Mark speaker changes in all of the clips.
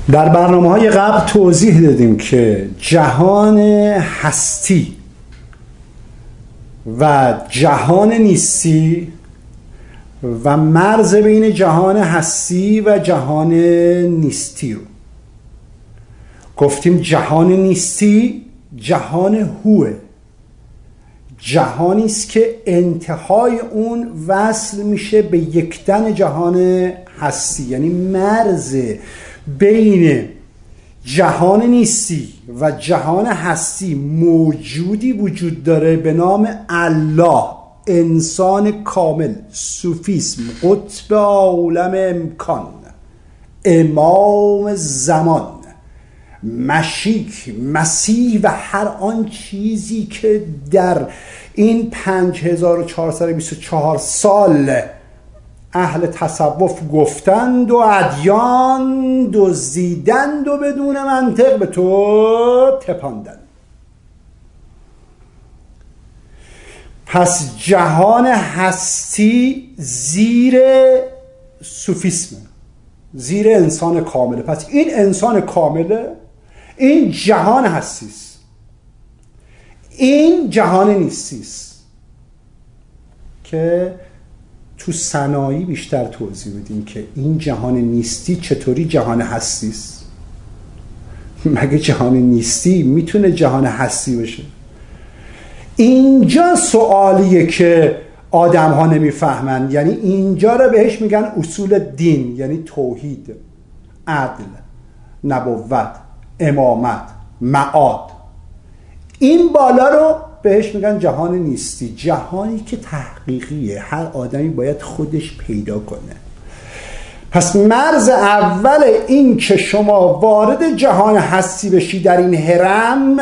Speaker 1: در برنامه‌های قبل توضیح دادیم که جهان هستی و جهان نیستی و مرز بین جهان هستی و جهان نیستی رو گفتیم. جهان نیستی جهان هوه، جهانی است که انتهای اون وصل میشه به یکتن جهان هستی، یعنی مرز بین جهان نیستی و جهان هستی موجودی وجود داره به نام الله، انسان کامل، صوفیسم، قطب عالم امکان، امام زمان، مشیک، مسیح و هر آن چیزی که در این 5424 سال اهل تصوف گفتند و ادیان دزدیدند و بدون منطق به تو تپاندند. پس جهان هستی زیر صوفیسم، زیر انسان کامله. پس این انسان کامله، این جهان هستیست، این جهان نیستیست که تو صنایع بیشتر توضیح بدیم که این جهان نیستی چطوری جهان هستیست. مگه جهان نیستی میتونه جهان هستی باشه؟ اینجا سوالیه که آدم ها نمیفهمن. یعنی اینجا رو بهش میگن اصول دین، یعنی توحید، عدل، نبوت، امامت، معاد. این بالا رو بهش میگن جهان نیستی، جهانی که تحقیقیه، هر آدمی باید خودش پیدا کنه. پس مرز اول این که شما وارد جهان هستی بشی در این هرم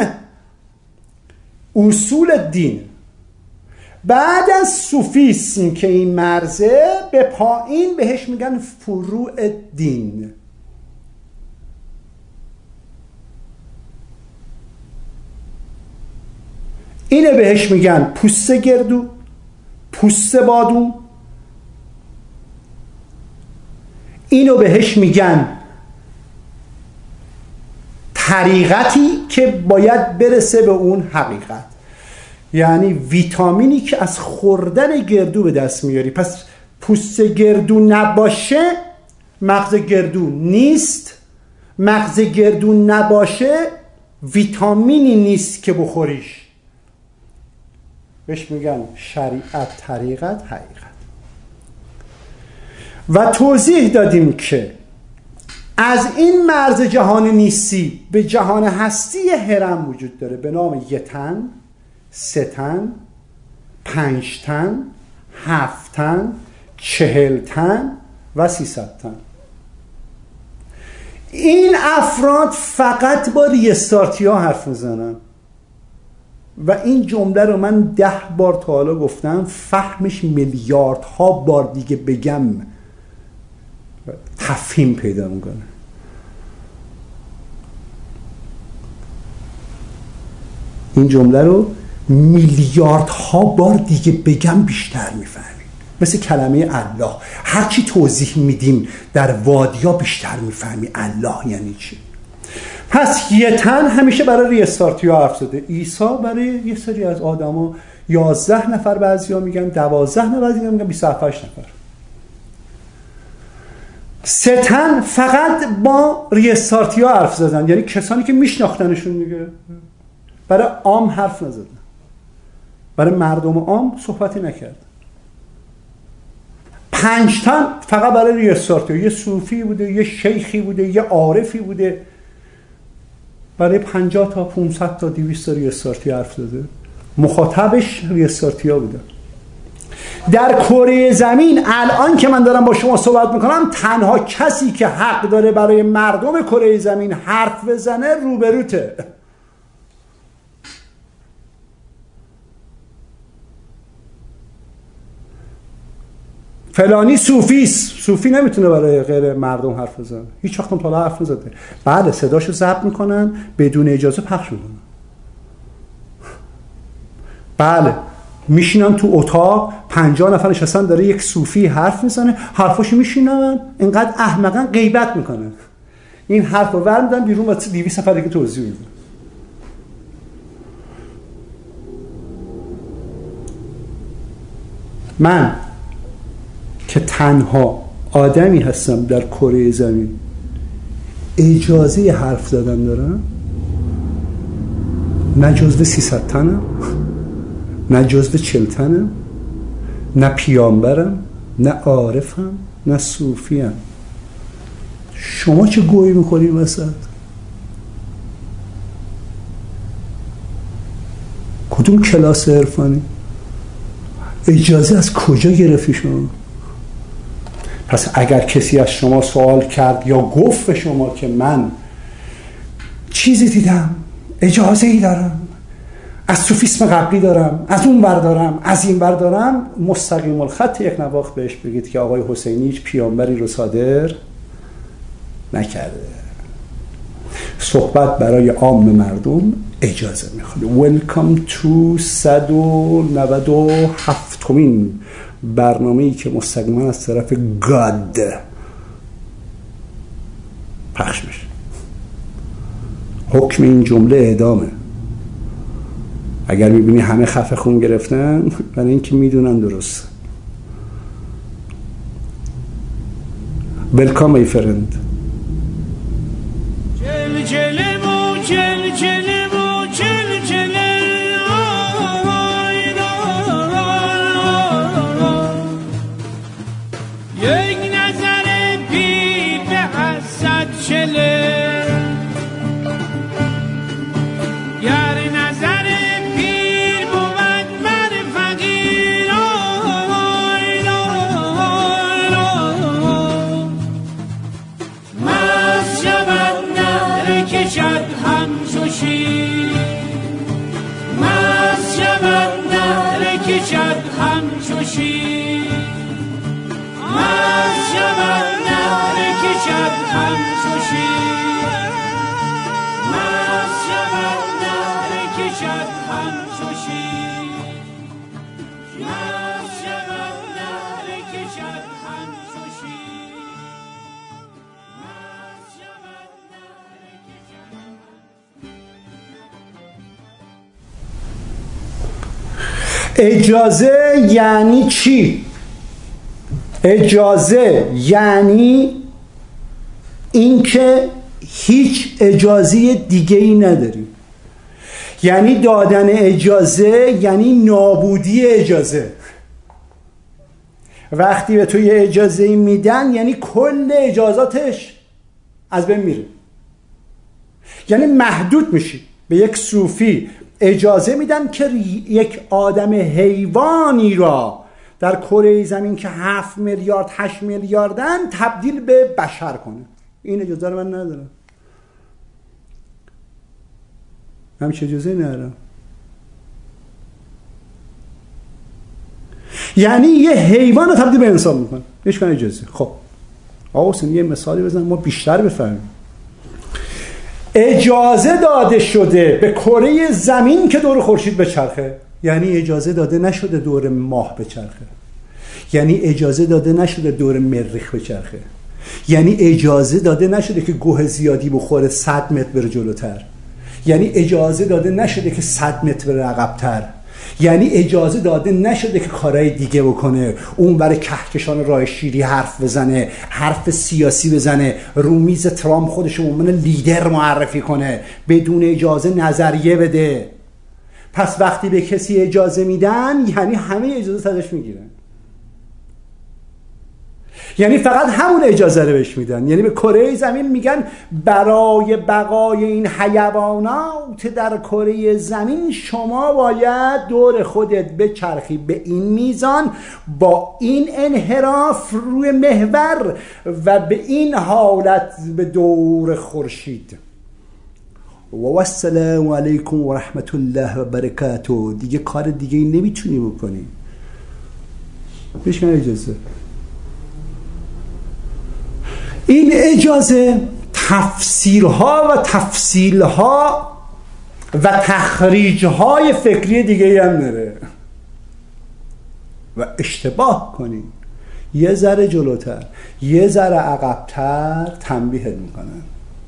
Speaker 1: اصول دین. بعد از صوفیسم که این مرزه به پایین بهش میگن فروع دین. اینه بهش میگن پوست گردو، پوست بادوم. اینو بهش میگن طریقتی که باید برسه به اون حقیقت، یعنی ویتامینی که از خوردن گردو به دست میاری. پس پوست گردو نباشه مغز گردو نیست، مغز گردو نباشه ویتامینی نیست که بخوریش. بهش میگن شریعت، طریقت، حقیقت. و توضیح دادیم که از این مرز جهان نیستی به جهان هستی هرم وجود داره به نام 1 تن، 3 تن، 5 تن، 7 تن، 40 تن و 300 تن. این افراد فقط با ریستارتی ها حرف میزنن و این جمله رو من 10 بار تا حالا گفتم، فهمش میلیاردها بار دیگه بگم تفهیم پیدا میکنه. این جمله رو میلیاردها بار دیگه بگم بیشتر میفهمید. مثل کلمه الله، هرچی توضیح میدیم در وادیا بیشتر میفهمی الله یعنی چی. پس 1 تن همیشه برای ریستارتی ها حرف زده. عیسی برای یه سری از آدم ها 11 نفر، بعضی ها میگن 12 نفر، بعضی ها میگن 28 نفر. 3 تن فقط با ریستارتی ها حرف زدن، یعنی کسانی که میشناختنشون میگه. برای عام حرف نزدن، برای مردم عام صحبتی نکرد. 5 تن فقط برای ریستارتی، یه صوفی بوده، یه شیخی بوده، یه عارفی بوده، برای 50 تا 500 تا 200 تا ریستارتی حرف زده. مخاطبش ریستارتی ها بوده. در کره زمین الان که من دارم با شما صحبت میکنم تنها کسی که حق داره برای مردم کره زمین حرف بزنه روبروته. فلانی صوفی نمیتونه برای غیر مردم حرف بزنه. هیچ وقت تا حرف نزده. بعد صداشو ضبط میکنن بدون اجازه پخش میکنن. بله میشینن تو اتاق 50 نفر نشستن داره یک صوفی حرف میزنه، حرفاشو میشینن، اینقدر احمقن غیبت میکنن. این حرف رو ورمیدن بیرون و 200 نفر دیگه توضیح میدن. من که تنها آدمی هستم در کره زمین اجازه حرف زدن دارم، نه جزو 300 تنم، نه جزو 40 تنم، نه پیامبرم، نه عارفم، نه صوفیم. شما چه گویی میکنی وسط؟ کدوم کلاس عرفانی؟ اجازه از کجا گرفتی شما؟ پس اگر کسی از شما سوال کرد یا گفت به شما که من چیزی دیدم، اجازه ای دارم، از صوفیسم قبلی دارم، از اون بردارم، از این بردارم، مستقیم الخط یک نواخت بهش بگید که آقای حسینی هیچ پیامبری رو صادر نکرده. صحبت برای عام مردم اجازه میخواد. Welcome to 197مین برنامه‌ای که مستقیما از طرف گاد پخش میشه. حکم این جمله اعدامه. اگر میبینی همه خفه خون گرفتن، برای اینکه میدونن درست. Welcome my friend. اجازه یعنی چی؟ اجازه یعنی اینکه هیچ اجازه دیگه ای نداری. یعنی دادن اجازه یعنی نابودی اجازه. وقتی به تو یه اجازه میدن یعنی کل اجازاتش از بین میره، یعنی محدود میشی. به یک صوفی اجازه میدن که یک آدم حیوانی را در کره زمین که 7 میلیارد 8 میلیاردن تبدیل به بشر کنه. این اجازه رو من ندارم. من چه اجازه ندارم؟ یعنی یه حیوان رو تبدیل به انسان میکنه. هیچ کنه اجازه. خب آقا حسین یه مثالی بزن ما بیشتر بفهمیم. اجازه داده شده به کره زمین که دور خورشید بچرخه، یعنی اجازه داده نشده دور ماه بچرخه، یعنی اجازه داده نشده دور مریخ بچرخه، یعنی اجازه داده نشده که گوه زیادی بخوره 100 متر بره جلوتر، یعنی اجازه داده نشده که 100 متر بره عقب‌تر، یعنی اجازه داده نشده که کارهای دیگه بکنه، اون برای کهکشان راه شیری حرف بزنه، حرف سیاسی بزنه، رو میز ترامپ خودش رو عنوان لیدر معرفی کنه، بدون اجازه نظریه بده. پس وقتی به کسی اجازه میدن یعنی همه اجازه ازش میگیرن، یعنی فقط همون اجازه رو بهش میدن. یعنی به کره زمین میگن برای بقای این حیوانات در کره زمین شما باید دور خودت بچرخی به این میزان، با این انحراف روی محور و به این حالت به دور خورشید. و السلام علیکم و رحمت الله و برکاته. دیگه کار دیگه نمیتونی بکنی. بشکن اجازه. این اجازه تفسیرها و تفصیلها و تخریجهای فکری دیگه هم داره و اشتباه کنی یه ذره جلوتر یه ذره عقبتر تنبیهت میکنن.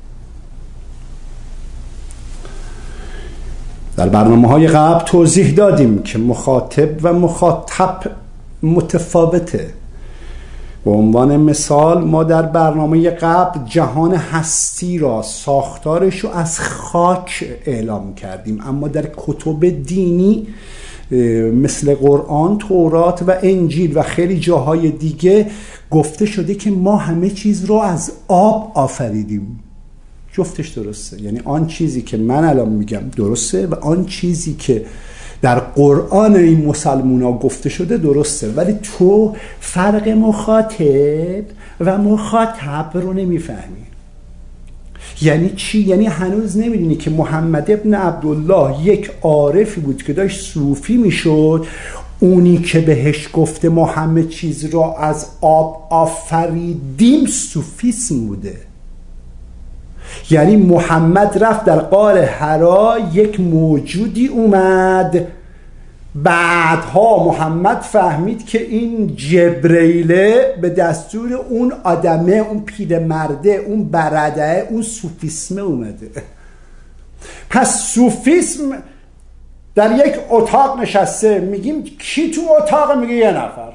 Speaker 1: در برنامه‌های قبل توضیح دادیم که مخاطب و مخاطب متفاوته. به عنوان مثال ما در برنامه قبل جهان هستی را، ساختارش رو از خاک اعلام کردیم، اما در کتب دینی مثل قرآن، تورات و انجیل و خیلی جاهای دیگه گفته شده که ما همه چیز رو از آب آفریدیم. جفتش درسته، یعنی آن چیزی که من الان میگم درسته و آن چیزی که در قرآن این مسلمونا گفته شده درسته، ولی تو فرق مخاطب و مخاطب رو نمیفهمی. یعنی چی؟ یعنی هنوز نمیدونی که محمد ابن عبدالله یک عارفی بود که داشت صوفی میشد. اونی که بهش گفته ما همه چیز را از آب آفریدیم صوفیسم بوده. یعنی محمد رفت در غار حرا، یک موجودی اومد، بعدها محمد فهمید که این جبرئیله به دستور اون آدمه، اون پیرمرده، اون برده، اون صوفیسم اومده. پس صوفیسم در یک اتاق نشسته، میگیم کی تو اتاق؟ میگه یه نفر،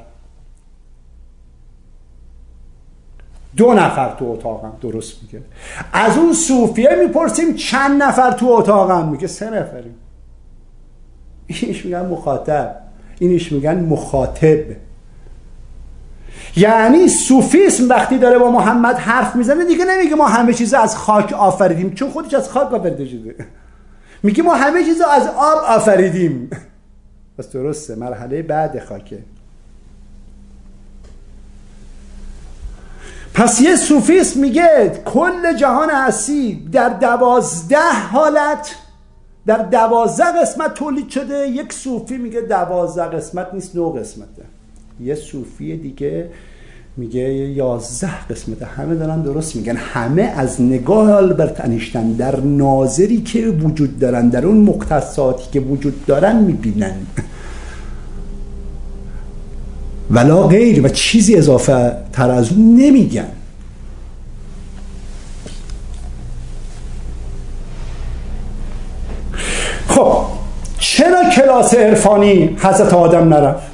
Speaker 1: 2 نفر تو اتاقم. درست میگه. از اون صوفیه میپرسیم چند نفر تو اتاقم؟ میگه 3 نفریم. اینش میگن مخاطب، اینش میگن مخاطب. یعنی صوفیسم وقتی داره با محمد حرف میزنه دیگه نمیگه ما همه چیز از خاک آفریدیم، چون خودش از خاک آفریده شده. میگه ما همه چیز از آب آفریدیم. پس درسته، مرحله بعد خاکه. پس یه صوفیست میگه کل جهان هستی در 12 حالت، در 12 قسمت تولید شده. یک صوفی میگه 12 قسمت نیست، 9 قسمته. یه صوفی دیگه میگه 11 قسمته. همه دارن درست میگن. همه از نگاه آلبرت انیشتین در ناظری که وجود دارن، در اون مختصاتی که وجود دارن میبینن، ولا غیر، و چیزی اضافه تر از اون نمیگن. خب چرا کلاس عرفانی حضرت آدم نرفت؟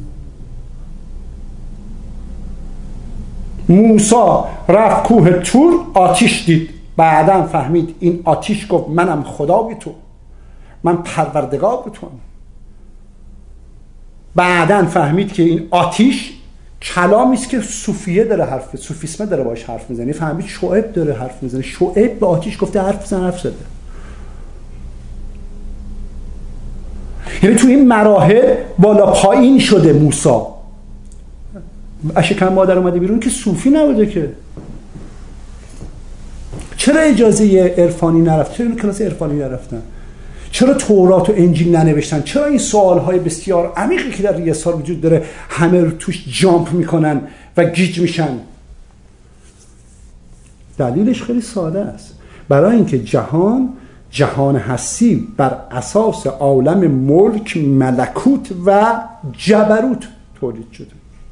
Speaker 1: موسی رفت کوه طور، آتیش دید، بعداً فهمید این آتیش گفت منم خدای تو، من پروردگار تو. بعداً فهمید که این آتیش کلامی است که صوفیه داره حرف، صوفیسم داره باش حرف میزنه. فهمید شعیب داره حرف میزنه. شعیب به آتیش گفته حرف بزن، حرف زده. یعنی تو این مراحل بالا پایین شده موسی. اشکم مادر اومده بیرون که صوفی نبوده که. چرا اجازه عرفانی نرفت؟ چرا کلاس عرفانی نرفتن؟ چرا تورات و انجیل ننوشتن؟ چرا این سوالهای بسیار عمیقی که در ریاضیات وجود داره همه رو توش جامپ میکنن و گیج میشن؟ دلیلش خیلی ساده است. برای اینکه جهان هستی بر اساس عالم ملک، ملکوت و جبروت تولید شده.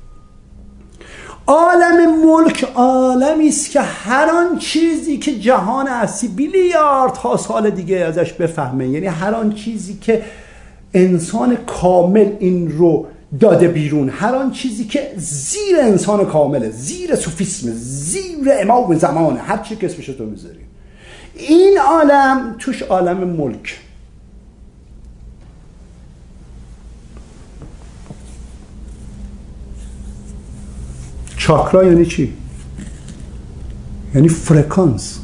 Speaker 1: عالم ملک عالمی است که هر آن چیزی که جهان هستی بیلیاردها سال دیگه ازش بفهمه، یعنی هر آن چیزی که انسان کامل این رو داده بیرون، هر آن چیزی که زیر انسان کامله، زیر صوفیسم، زیر امام زمانه، هر چی که اسمش تو میذاری، این عالم توش عالم ملک. چاکرا یعنی چی؟ یعنی فرکانس.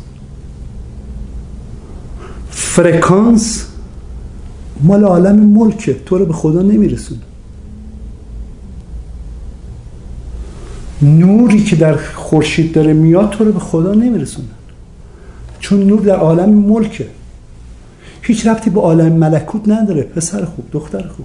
Speaker 1: فرکانس مال عالم ملکه، تو رو به خدا نمیرسونه. نوری که در خورشید داره میاد تو رو به خدا نمیرسونه، چون نور در عالم ملکه. هیچ ربطی به عالم ملکوت نداره. پسر خوب، دختر خوب،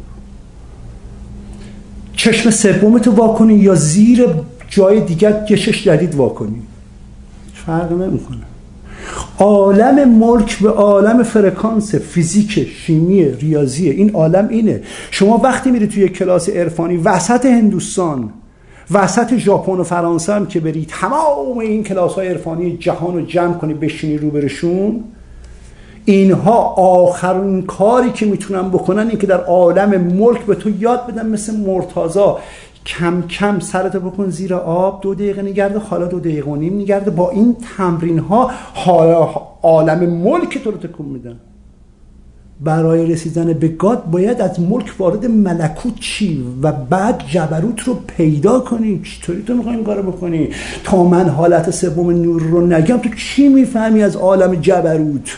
Speaker 1: چشم سومتو واکنی یا زیر جای دیگر چشش جدید واکنی، فرق نمیکنه. عالم ملک به عالم فرکانس، فیزیک، شیمی، ریاضیه. این عالم اینه. شما وقتی میری توی کلاس عرفانی وسط هندوستان، وسط ژاپن و فرانسه هم که برید، تمام این کلاس های عرفانی جهان رو جمع کنی بشینی روبرشون، اینها آخرین کاری که میتونن بکنن این که در عالم ملک به تو یاد بدن مثل مرتضی کم کم سرتو بکن زیر آب 2 دقیقه نگرده، حالا 2 دقیقه و نیم نگرده. با این تمرین ها عالم ملک تو رو تکون میدن. برای رسیدن به گاد باید از ملک وارد ملکوت چی و بعد جبروت رو پیدا کنی. چطوری تو میخوای این کارو بکنی؟ تا من حالت سوم نور رو نگم تو چی میفهمی از عالم جبروت؟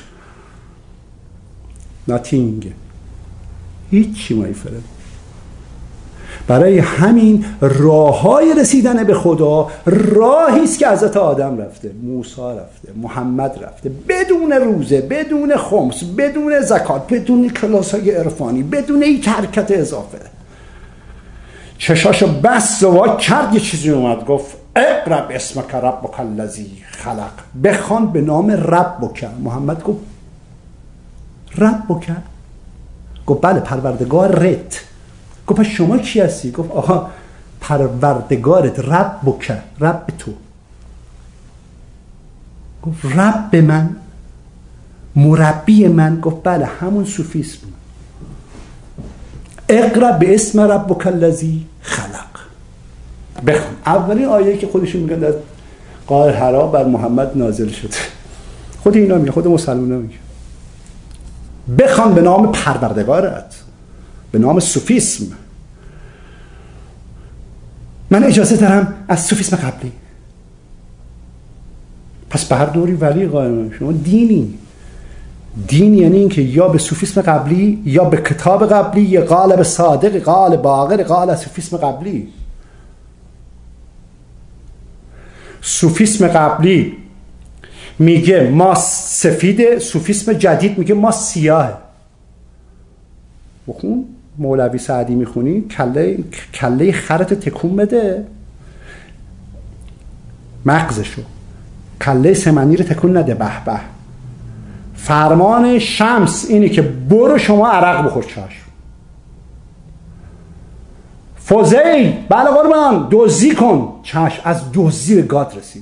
Speaker 1: ناتینگ، هیچی مایفرد. برای همین راههای رسیدن به خدا راهی است که حضرت آدم رفته، موسی رفته، محمد رفته، بدون روزه، بدون خمس، بدون زکات، بدون کلاس‌های عرفانی، بدون هیچ حرکت اضافه. چشاشو بس زوا کرد، یه چیزی اومد گفت اقرا باسمک ربک الذی خلق، بخوان به نام ربک. محمد گفت ربک؟ گفت بله پروردگارت. گفت پس شما کی هستی؟ گفت آها پروردگارت، ربک، رب تو. گفت رب من، مربی من؟ گفت بله همون صوفیسم. اقرا باسم ربک الذی خلق. بخون. اولین آیه که خودشون میگن در غار حرا بر محمد نازل شده، خود اینا میگه، خود مسلمان‌ها میگه بخوان به نام پروردگارت، به نام صوفیسم. من اجازه دارم از صوفیسم قبلی. پس به هر دوری ولی قائم. شما دین یعنی این که یا به صوفیسم قبلی یا به کتاب قبلی، یا قالب صادق، قال باقر، قال صوفیسم قبلی. صوفیسم قبلی میگه ما سفید، صوفیسم جدید میگه ما سیاه. بخون مولوی سعدی میخونی کله خرت تکون بده، مغزشو، کله سمنی رو تکون نده. به به. فرمان شمس اینه که برو شما عرق بخور. چشم. فوزیل بله قربان دزدی کن. چشم. از دزدی به گاد رسید.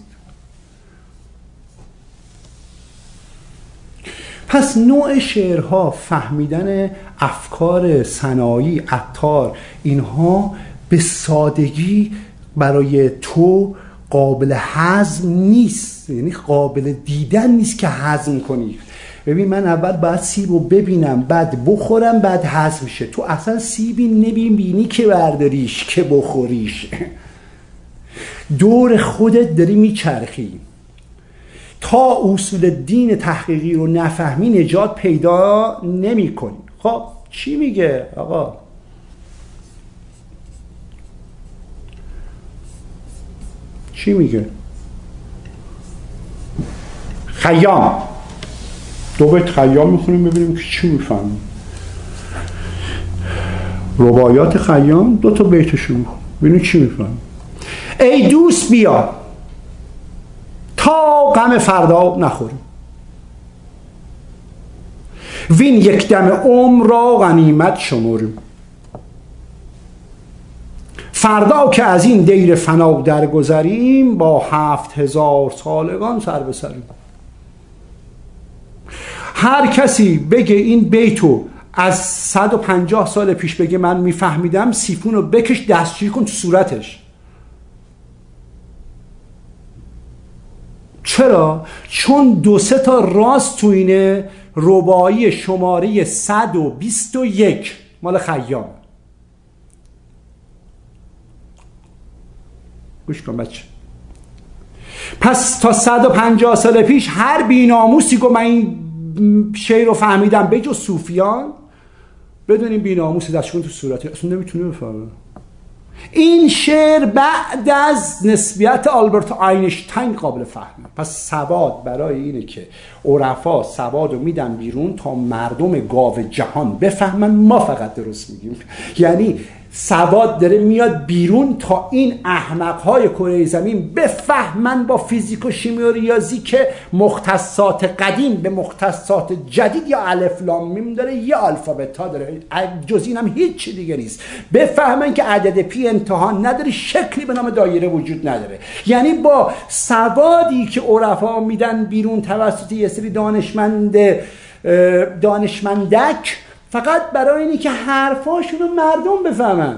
Speaker 1: پس نوع شعرها، فهمیدن افکار صناعی، عطار، اینها به سادگی برای تو قابل هضم نیست، یعنی قابل دیدن نیست که هضم کنی. ببین من اول باید سیب رو ببینم، بعد بخورم، بعد هضم شه. تو اصلا سیبی نمیبینی که برداریش که بخوریش. دور خودت داری میچرخی. تا اصول دین تحقیقی رو نفهمی نجات پیدا نمی کنی. خب چی میگه آقا؟ چی میگه؟ خیام. 2 بیت خیام میخونیم ببینیم که چی میفهمیم. رباعیات خیام 2 تا بیتشو میخونیم ببینیم چی میفهمیم. ای دوست بیا تا غم فردا نخوریم، وین یک دم عمر را غنیمت شمریم. فردا که از این دیر فنا درگذریم، با 7000 سالگان سر به سریم. هر کسی بگه این بیتو از 150 سال پیش بگه من میفهمیدم، سیفون رو بکش دستشویی کن تو صورتش. چرا؟ چون 2-3 تا راست تو اینه. رباعی شماره 121 مال خیام. گوش کن بچه. پس تا 150 سال پیش هر بیناموسی که من این شعر رو فهمیدم به جز صوفیان، بدون این بیناموسی دستشون تو صورتی اصلا نمیتونه بفهمه. این شعر بعد از نسبیت آلبرت آینشتین قابل فهمه. پس سواد برای اینه که عرفا سواد رو میدن بیرون تا مردم گاو جهان بفهمن ما فقط درست میگیم. یعنی سواد داره میاد بیرون تا این احمقهای کره زمین بفهمن با فیزیک و شیمی و ریاضی که مختصات قدیم به مختصات جدید یا الف لام میم داره یا الفابت ها داره، جز این هم هیچ دیگه نیست. بفهمن که عدد پی انتها نداره، شکلی به نام دایره وجود نداره. یعنی با سوادی که عرفا میدن بیرون توسط یه سری دانشمند دانشمندک فقط برای اینی که حرفاشون رو مردم بفهمن.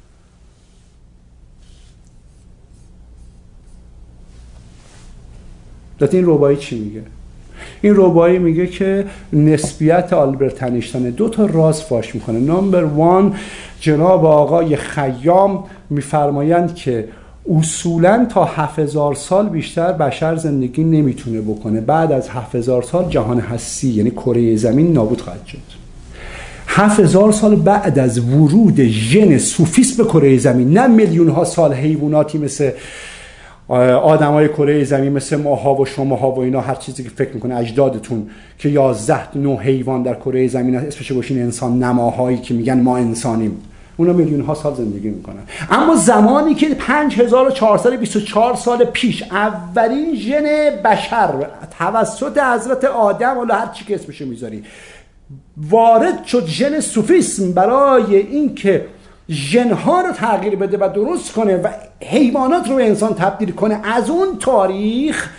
Speaker 1: این ربایی چی میگه؟ این ربایی میگه که نسبیت آلبرت انیشتین 2 تا راز فاش میکنه. نمبر 1 جناب آقای خیام میفرمایند که اصولاً تا 7000 سال بیشتر بشر زندگی نمیتونه بکنه. بعد از 7000 سال جهان هستی یعنی کره زمین نابود خواهد شد. 7000 سال بعد از ورود ژن سوفیسم به کره زمین، نه میلیون ها سال حیواناتی مثل آدمای کره زمین، مثل ماها و شماها و اینا، هر چیزی که فکر میکنه اجدادتون که 11 نوع حیوان در کره زمین اسمش گوشین انسان نماهایی که میگن ما انسانیم، اونا میلیون ها سال زندگی میکنن. اما زمانی که 5424 سال پیش اولین ژن بشر توسط حضرت آدم، ولی هر چی که اسمشو میذاری، وارد شد ژن سوفیسم برای اینکه ژن‌ها رو تغییر بده و درست کنه و حیوانات رو به انسان تبدیل کنه، از اون تاریخ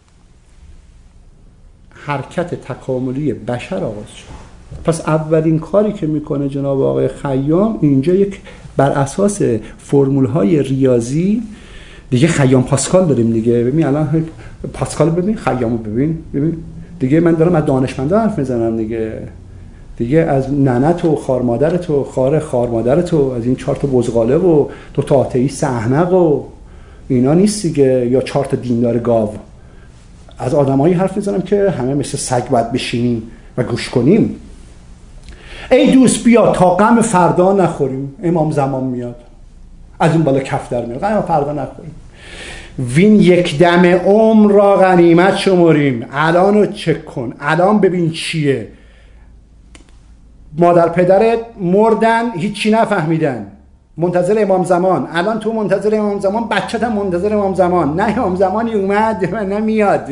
Speaker 1: حرکت تکاملی بشر آغاز شد. پس اولین کاری که میکنه جناب آقای خیام اینجا یک بر اساس فرمول‌های ریاضی، دیگه خیام پاسکال داریم دیگه. ببین الان پاسکال ببین، خیامو ببین دیگه. من دارم از دانشمندا حرف میزنم دیگه از ننت و خارمادرت و خارمادرت و از این 4 تا بزغاله و 2 تا آتئیست احمق و اینا نیست دیگه، یا 4 تا دیندار گاو. از آدمایی حرف میزنم که همه مثل سگ باید بشینیم و گوش کنیم. ای دوست بیا تا غم فردا نخوریم، امام زمان میاد از این بالا کف در میاد، غم فردا نخوریم. وین یک دم عمر را غنیمت شمریم. الان رو چک کن، الان ببین چیه. مادر پدرت مردن، هیچی نفهمیدن، منتظر امام زمان. الان تو منتظر امام زمان، بچت هم منتظر امام زمان. نه امام زمانی اومد و نمیاد.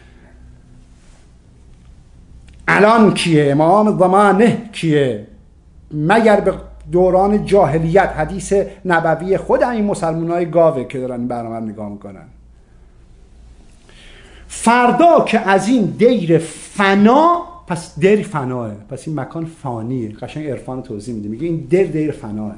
Speaker 1: الان کیه؟ امام زمانه کیه؟ مگر به دوران جاهلیت، حدیث نبوی خود این مسلمانای گاوه که دارن این برنامه رو نگاه میکنن. فردا که از این دیر فنا، پس دیر فناه، پس این مکان فانیه. قشنگ عرفان توضیح میده، میگه این دیر فناه.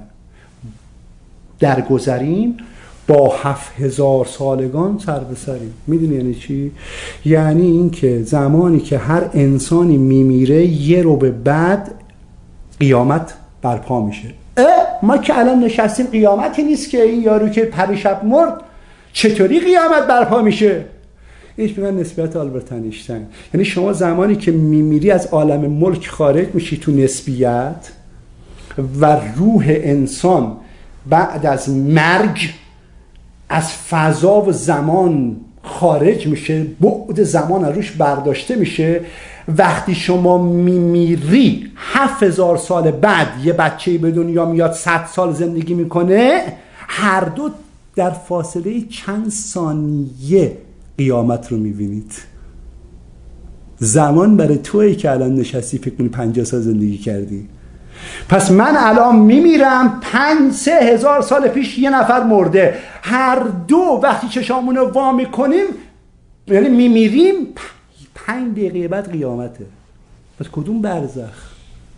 Speaker 1: درگذریم با 7000 سالگان سر به سریم. میدونی یعنی چی؟ یعنی این که زمانی که هر انسانی میمیره، یه رو به بعد قیامت برپا میشه. ما که الان نشستیم قیامتی نیست که این یارو که پریشب مرد چطوری قیامت برپا میشه؟ اینش میگن نسبیت آلبرت انیشتین. یعنی شما زمانی که میمیری از عالم ملک خارج میشی تو نسبیت و روح انسان بعد از مرگ از فضا و زمان خارج میشه، بعد زمان از روش برداشته میشه. وقتی شما میمیری 7000 سال بعد یه بچه‌ای به دنیا میاد 100 سال زندگی میکنه، هر دو در فاصله چند ثانیه قیامت رو میبینید. زمان برای تویی که الان نشستی فکر کنی 50 سال زندگی کردی. پس من الان میمیرم، 3000 سال پیش یه نفر مرده. هر دو وقتی چشامونو وا میکنیم، یعنی میمیریم، 5 دقیقه بعد قیامته. پس کدوم برزخ؟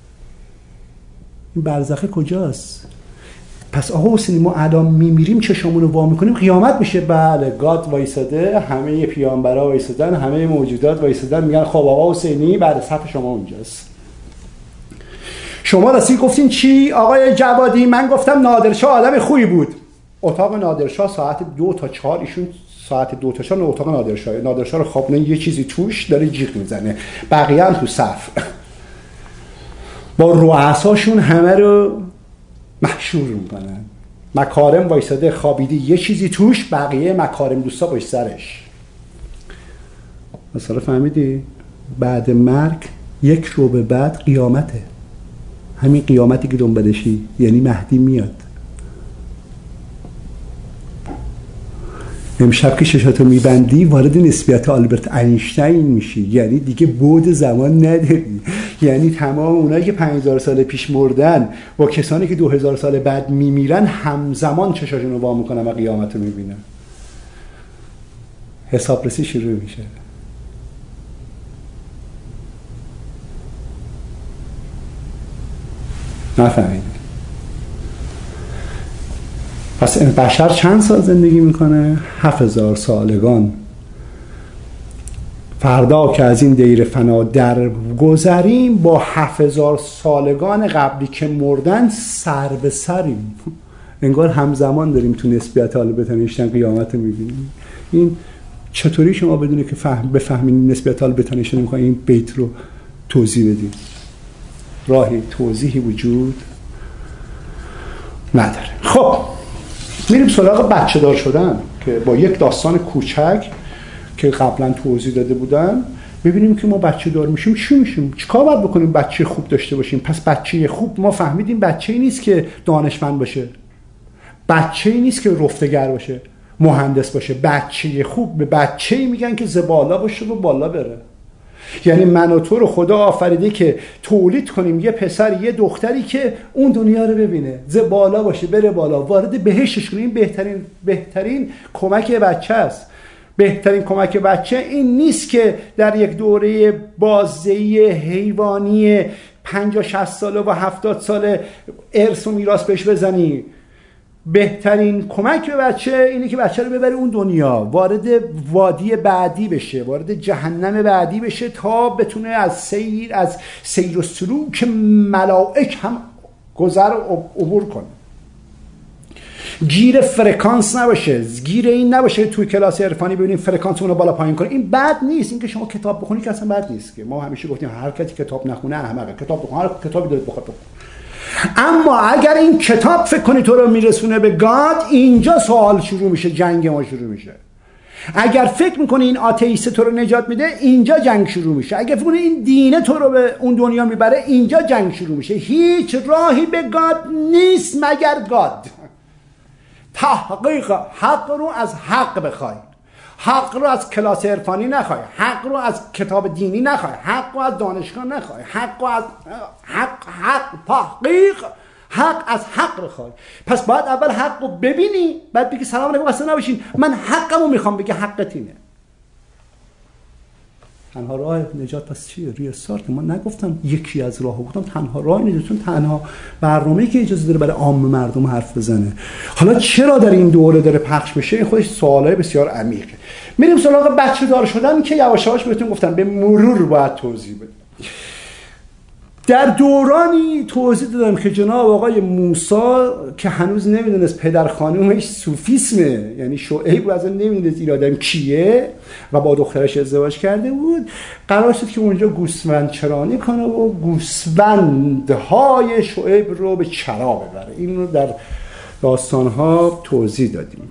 Speaker 1: این برزخه کجاست؟ پس آقا حسینی ما الان میمیریم، چشامونو وا میکنیم، قیامت میشه. بله، گاد وایساده، همه پیامبرا وایسادن، همه موجودات وایسادن، میگن خب آقا حسینی بعد صف شما اونجاست. شما راستی گفتین چی آقای جوادی؟ من گفتم نادرشاه آدم خوبی بود. اتاق نادرشاه ساعت 2 تا 4، ایشون ساعت 2 تا 4 اتاق نادرشاه رو خوابونه، یه چیزی توش داره جیغ میزنه، بقیه هم تو صف با رؤساشون همه رو محشور میکنن. مکارم وایساده خوابیده، یه چیزی توش، بقیه مکارم دوستا باش سرش. مثلا فهمیدی؟ بعد مرگ 1 رو به بعد قیامته. همین قیامتی که دنبالشی، یعنی مهدی میاد. امشب که چشاتو میبندی وارد نسبیت آلبرت انیشتین میشی، یعنی دیگه بعد زمان نداری. یعنی تمام اونایی که 5000 سال پیش مردن با کسانی که 2000 سال بعد میمیرن همزمان چشاشون رو وا میکنن و قیامت رو میبینن. حسابرسی شروع میشه. نفهمید. پس این بشر چند سال زندگی میکنه؟ 7000 سالگان. فردا که از این دیر فنا در گذریم با 7000 سالگان قبلی که مردن سر به سریم. انگار همزمان داریم تو نسبیت حال بتنشتن قیامت میبینیم. این چطوری شما بدونه که بفهمین نسبیت حال بتنشتن میخواین این بیت رو توضیح بدید؟ راهی توضیحی وجود نداره. خب میریم سراغ بچه دار شدن که با یک داستان کوچک که قبلا توضیح داده بودم ببینیم که ما بچه دار میشیم چی میشیم، چیکار باید بکنیم بچه خوب داشته باشیم. پس بچه خوب ما فهمیدیم بچه‌ای نیست که دانشمند باشه، بچه‌ای نیست که رفتگر باشه، مهندس باشه. بچه خوب به بچه‌ای میگن که زبالا باشه و بالا بره. یعنی من و تو رو خدا آفریده که تولید کنیم یه پسر یه دختری که اون دنیا رو ببینه، زبالا باشه، بره بالا، وارد بهشتش کنیم. بهترین کمک بچه است. بهترین کمک بچه این نیست که در یک دوره بازدهی حیوانی 50-60 ساله و 70 ساله ارث و میراث بهش بزنی. بهترین کمک به بچه اینه که بچه رو ببری اون دنیا، وارد وادی بعدی بشه، وارد جهنم بعدی بشه تا بتونه از سیر و سلوک ملائک هم گذر و عبور کنه. گیر فرکانس نباشه، گیر این نباشه توی کلاس عرفانی ببینیم فرکانس اون رو بالا پایین کنه. این بد نیست. این که شما کتاب بخونی که اصلا بد نیست. که ما همیشه گفتیم هر کسی کتاب نخونه احمقه. کتاب بخون، هر کتابی دارید بخون. اما اگر این کتاب فکر کنی تو رو میرسونه به گاد، اینجا سوال شروع میشه، جنگ ما شروع میشه. اگر فکر میکنی این آتئیست تو رو نجات میده، اینجا جنگ شروع میشه. اگر فکر کنی این دینه تو رو به اون دنیا میبره، اینجا جنگ شروع میشه. هیچ راهی به گاد نیست مگر گاد. تحقیق حق رو از حق بخوای، حق رو از کلاس عرفانی نخوای، حق رو از کتاب دینی نخوای، حق رو از دانشگاه نخوای، حق رو از تحقیق حق از حق بخوای. پس باید اول حق رو ببینی، بعد بگی سلام علیکم اصلا نباشین من حقمو میخوام. بگی حقت اینه. تنها راه نجات پس چیه؟ ریستارت. ما نگفتم یکی از راه‌ها، گفتم تنها راه نجاتون تنها برنامه‌ای که اجازه داره برای عام مردم حرف بزنه. حالا چرا در این دوره داره پخش بشه؟ این خودش سوالای بسیار عمیقه. میریم سراغ بچه دار شدن که یواش یواش بهتون گفتم به مرور باید توضیح بدم. در دورانی توضیح دادم که جناب آقای موسی که هنوز نمیدونست پدر خانومش سوفیسمه، یعنی شعیب اصلا نمیدونست این آدم کیه و با دخترش ازدواج کرده بود، قرار شد که اونجا گوسفند چرانی کنه و گوسفندهای شعیب رو به چرا ببره. این رو در داستانها توضیح دادیم.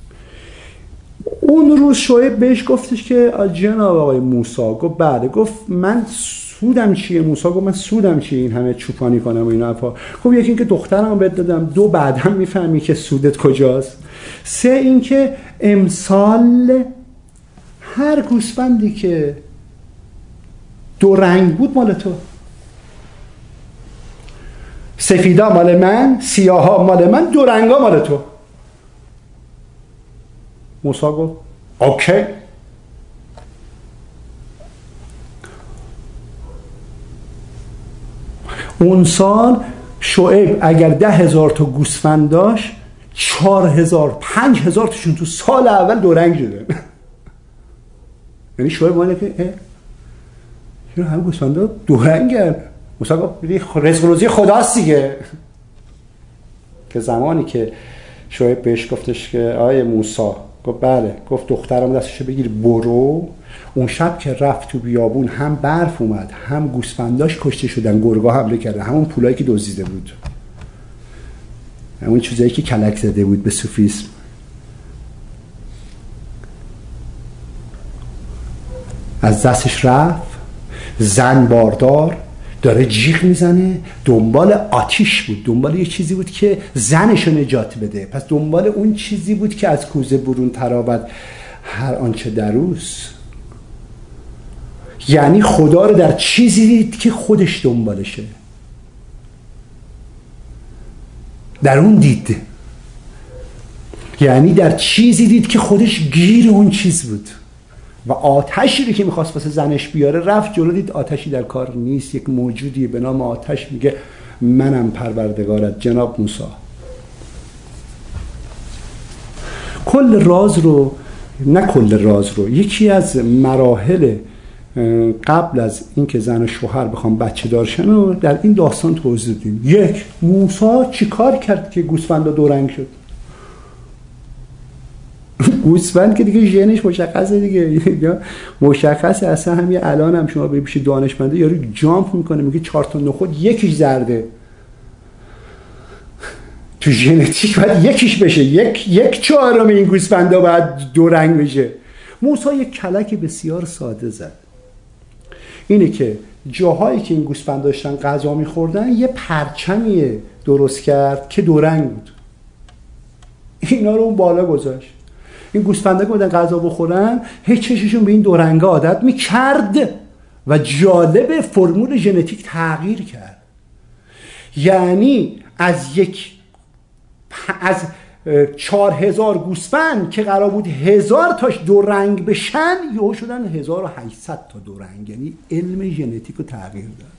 Speaker 1: اون روز شعیب بهش گفتش که جناب آقای موسی، گفت بله. گفت من سودم چیه؟ موسی گفت من سودم چیه این همه چوپانی کنم و این حرفا. خب یکی این که دخترم بهت دادم، دو بعدم میفهمی که سودت کجاست، سه این که امسال هر گوسفندی که دو رنگ بود مال تو، سفیدا مال من، سیاها مال من، دو رنگا مال تو. موسی گفت اوکی. اون سال شعیب اگر 10,000 تا گوسفند داشت، 4,000 5,000 تاشون تو سال اول دو رنگ شده. یعنی شعیب ماله که چرا همه گوسفندا دو رنگن؟ موسی گفت رزق و روزی خداست دیگه. که زمانی که شعیب بهش گفتش که آیه موسی، گفت بله. گفت دخترم دستش بگیر برو. اون شب که رفت تو بیابون هم برف اومد، هم گوسفنداش کشته شدن، گرگا حمله کردن، همون پولایی که دزدیده بود، همون چیزایی که کلک زده بود به سوفیسم. از دستش رفت. زن باردار داره جیغ میزنه، دنبال آتیش بود، دنبال یه چیزی بود که زنشو نجات بده. پس دنبال اون چیزی بود که از کوزه برون تراود هر آنچه دروس. یعنی خدا رو در چیزی دید که خودش دنبالشه، در اون دید. یعنی در چیزی دید که خودش گیر اون چیز بود. و آتشی رو که میخواست واسه زنش بیاره رفت جلو، دید آتشی در کار نیست. یک موجودی به نام آتش میگه منم پروردگارت جناب موسی. کل راز رو، نه کل راز رو، یکی از مراحل قبل از اینکه زن و شوهر بخوام بچه دارشن رو در این داستان توضیح دیم. یک، موسی چی کار کرد که گوسفندا دورنگ شد؟ گوسفند که دیگه ژنش مشخصه دیگه، مشخصه. اصلا همین الان هم شما بری پیش دانشمنده یارو جامپ میکنه میگه 4 تا نخود یکیش زرده، تو ژنتیک باید یکیش بشه، یک چهارم این گوسفندا باید دو رنگ بشه. موسی یک کلک بسیار ساده زد، اینه که جاهایی که این گوسفندا داشتن غذا میخوردن یه پرچمی درست کرد که دو رنگ بود، اینا رو اون بالا گذاشت. این گوسفندا که بودن غذا بخورن هیچ چششون به این دو رنگه عادت میکرد و جالب فرمول ژنتیک تغییر کرد. یعنی از 4000 گوسفند که قرار بود 1000 تاش دو رنگ بشن یهو شدن 1800 تا دو رنگ. یعنی علم ژنتیک رو تغییر داد.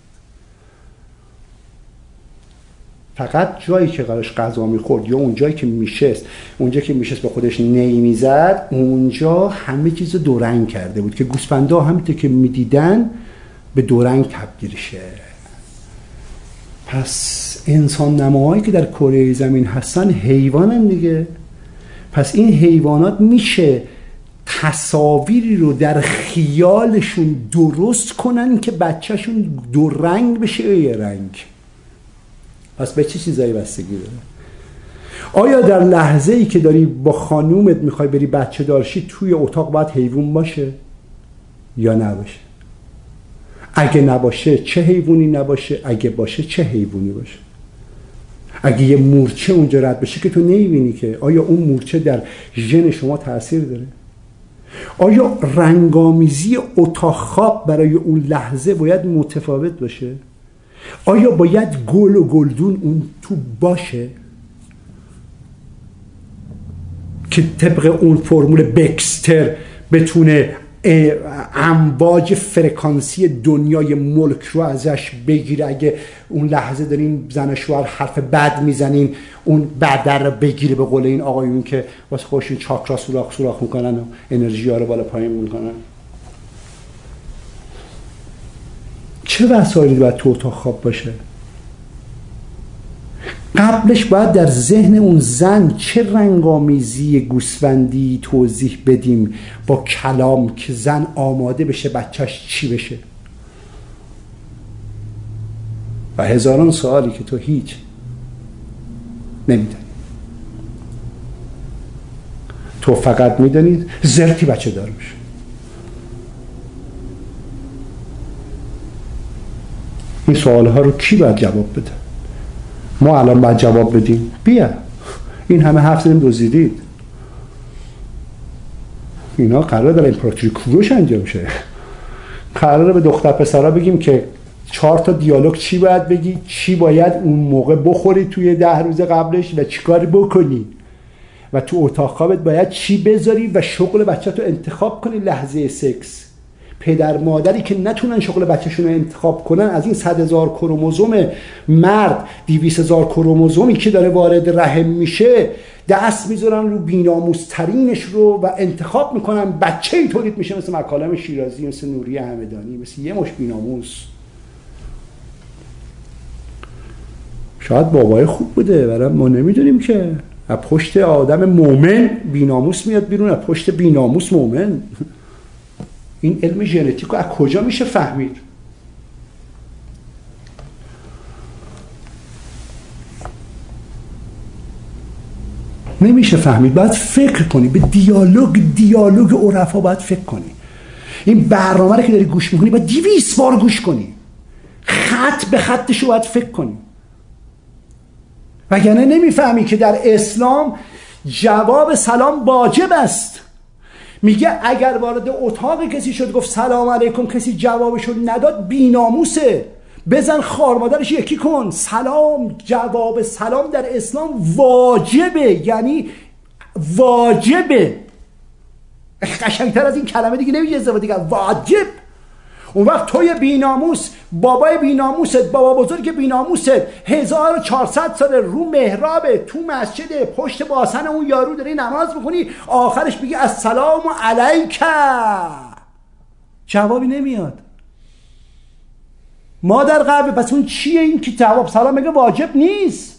Speaker 1: فقط جایی که قرارش غذا میخورد یا اون جایی که میشست، اونجا که میشست به خودش نی میزد، اونجا همه چیز دو رنگ کرده بود که گوسفندا همینطور که میدیدن به دو رنگ تبدیل شه. پس انسان نماهایی که در کره زمین هستن حیوانن دیگه. پس این حیوانات میشه تصاویری رو در خیالشون درست کنن که بچهشون دو رنگ بشه یا یه رنگ. پس به چه چیزایی بستگی داره؟ آیا در لحظه ای که داری با خانومت میخوای بری بچه دارشی توی اتاق باید حیوان باشه یا نباشه؟ اگه نباشه چه حیوانی نباشه؟ اگه باشه چه حیوانی باشه؟ اگه یه مورچه اونجا رد بشه که تو نمیبینی که آیا اون مورچه در ژن شما تاثیر داره؟ آیا رنگامیزی اتاق خواب برای اون لحظه باید متفاوت باشه؟ آیا باید گل و گلدون اون تو باشه که طبق اون فرمول بکستر بتونه امواج فرکانسی دنیای ملک رو ازش بگیره؟ اگه اون لحظه دارین زن شوهر حرف بد میزنین اون بد رو بگیره، به قول این آقایون که واسه خودشون چاکرا سوراخ میکنن و انرژی ها رو بالا پایین میکنن. چه وسایلی باید تو اتاق خواب باشه؟ قبلش باید در ذهن اون زن چه رنگامیزی گوسفندی توضیح بدیم با کلام که زن آماده بشه بچهش چی بشه؟ و هزاران سوالی که تو هیچ نمیدونی. تو فقط میدونی زرتی بچه دار بشه. این سوالها رو کی باید جواب بده؟ ما الان باید جواب بدیم؟ بیا این همه حرف زدیم دزدیدید. اینا قرار داره امپراتوری کوروش انجام شه. قراره به دختر پسرها بگیم که 4 تا دیالوگ چی باید بگی، چی باید اون موقع بخوری توی 10 روز قبلش و چی کار بکنی و تو اتاق خوابت باید چی بذاری و شغل بچه تو انتخاب کنی لحظه سکس. پدر مادری که نتونن شغل بچه‌شون رو انتخاب کنن از این 100,000 کروموزوم مرد 200,000 کروموزومی که داره وارد رحم میشه دست میذارن رو بی‌ناموس‌ترینش رو و انتخاب میکنن بچه‌ای تولید میشه مثل مکالم شیرازی، مثل نوریه همدانی، مثل یه مش بی‌ناموس. شاید بابای خوب بوده ولی ما نمیدونیم که از پشت آدم مومن بی‌ناموس میاد بیرون، از پشت بی‌ناموس مومن. این علم ژنتیک رو از کجا میشه فهمید؟ نمیشه فهمید. باید فکر کنی، به دیالوگ عرفا باید فکر کنی. این برنامه رو که داری گوش میکنی باید 200 بار گوش کنی، خط به خطش رو باید فکر کنی، وگرنه نمیفهمی که در اسلام جواب سلام واجب است. میگه اگر وارد اتاق کسی شد گفت سلام علیکم کسی جوابشو نداد بی‌ناموسه، بزن خار مادرش یکی کن. سلام، جواب سلام در اسلام واجبه، یعنی واجبه. قشنگتر از این کلمه دیگه نمیشه استفاده کرد. واجب. اون وقت توی بیناموس، بابای بیناموست، بابا بزرگ بیناموست 1400 سال رو محرابه تو مسجد پشت باسن اون یارو داری نماز میخونی، آخرش بگی السلام علیک، جوابی نمیاد. مادر قلب، پس اون چیه این که جواب سلام میگه واجب نیست؟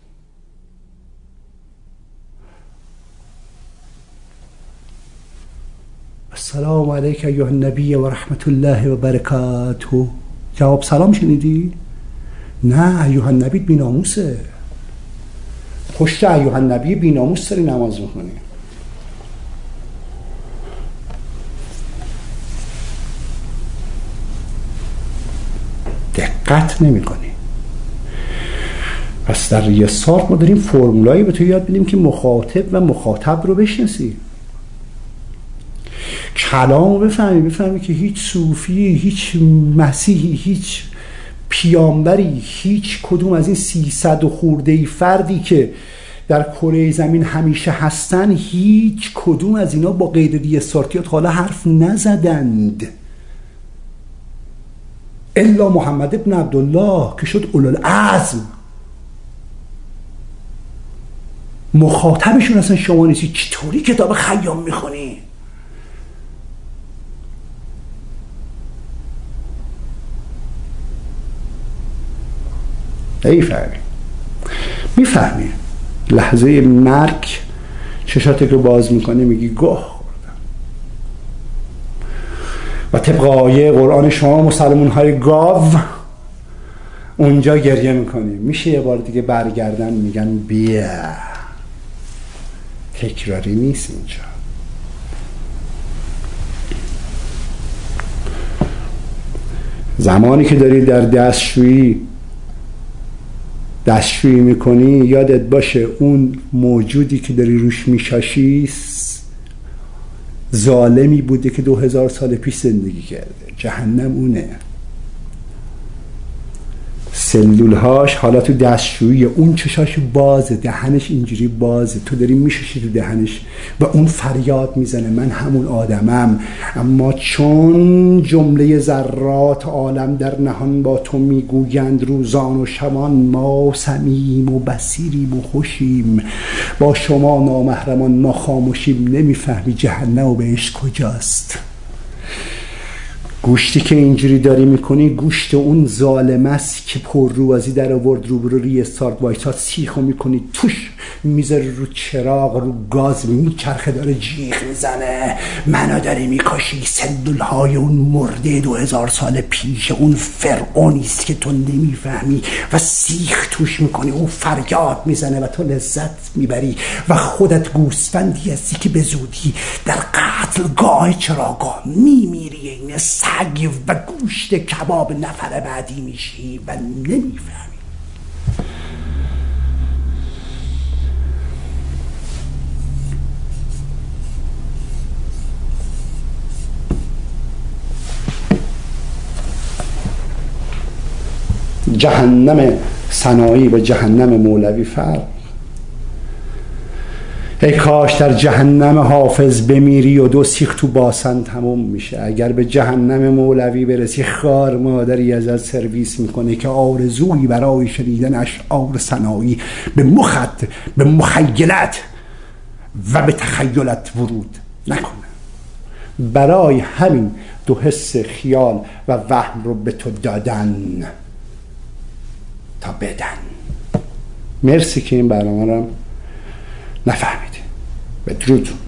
Speaker 1: السلام علیک ایها النبی و رحمت الله و برکاته، جواب سلام شنیدی؟ نه، ایها النبی بیناموسه، پشت ایها النبی بیناموس داری نماز میخونی. دقت نمی کنی. پس در ریاضیات ما داریم فرمولایی به تو یاد بدیم که مخاطب و مخاطب رو بشناسی، کلام رو بفهمی که هیچ صوفی، هیچ مسیحی، هیچ پیامبری، هیچ کدوم از این 300 و خورده‌ای فردی که در کره زمین همیشه هستن، هیچ کدوم از اینا با غیر ریاضیات حالا حرف نزدند الا محمد ابن عبدالله که شد اولوالعزم. مخاطبشون اصلا شما نیستی. چطوری کتاب خیام میخونی؟ میفهمی لحظه مرگ چشاتی که باز میکنی میگی گوه خوردم. و طبق آیه قرآن شما مسلمون های گاو اونجا گریه میکنی. میشه یه بار دیگه برگردن میگن بیا. تکراری نیست اینجا. زمانی که داری در دستشویی میکنی یادت باشه اون موجودی که داری روش میشاشی ظالمی بوده که 2000 سال پیش زندگی کرده. جهنم اونه. سلولهاش حالا تو دستشویی، اون چشاش بازه، دهنش اینجوری بازه، تو داری میشاشی تو دهنش و اون فریاد میزنه من همون آدمم. اما چون جمله ذرات عالم در نهان با تو میگویند روزان و شبان ما سمیم و بصیریم و خوشیم، با شما نامحرمان ما خاموشیم، نمیفهمی جهنم و بهش کجاست. گوشتی که اینجوری داری میکنی گوشت اون ظالم است که پر روازی در آورد روبرو ریستارت وایساد، سیخو میکنی توش، میذاری رو چراغ، رو گاز میچرخه، داره جیغ میزنه منو داری میکشی. سلولهای اون مرده 2000 سال پیش اون فرعونیست که تو نمیفهمی و سیخ توش میکنی، اون فریاد میزنه و تو لذت میبری و خودت گوسفندی هستی که به زودی در قتلگاه چراگاه میمیری، این سگ و گوشت کباب نفر بعدی میشی و نمیفهمی. جهنم سنایی و جهنم مولوی فرق. ای کاش در جهنم حافظ بمیری و 2 سیخ تو باسن تموم میشه. اگر به جهنم مولوی برسی خار مادری ازت سرویس میکنه که آرزویی برای شنیدن اشعار سنایی به مخت، به مخیلت و به تخیلت ورود نکنه. برای همین 2 حس خیال و وهم رو به تو دادن تا بدن. مرسی که این برنامه رو نفهمیدی. بدرود.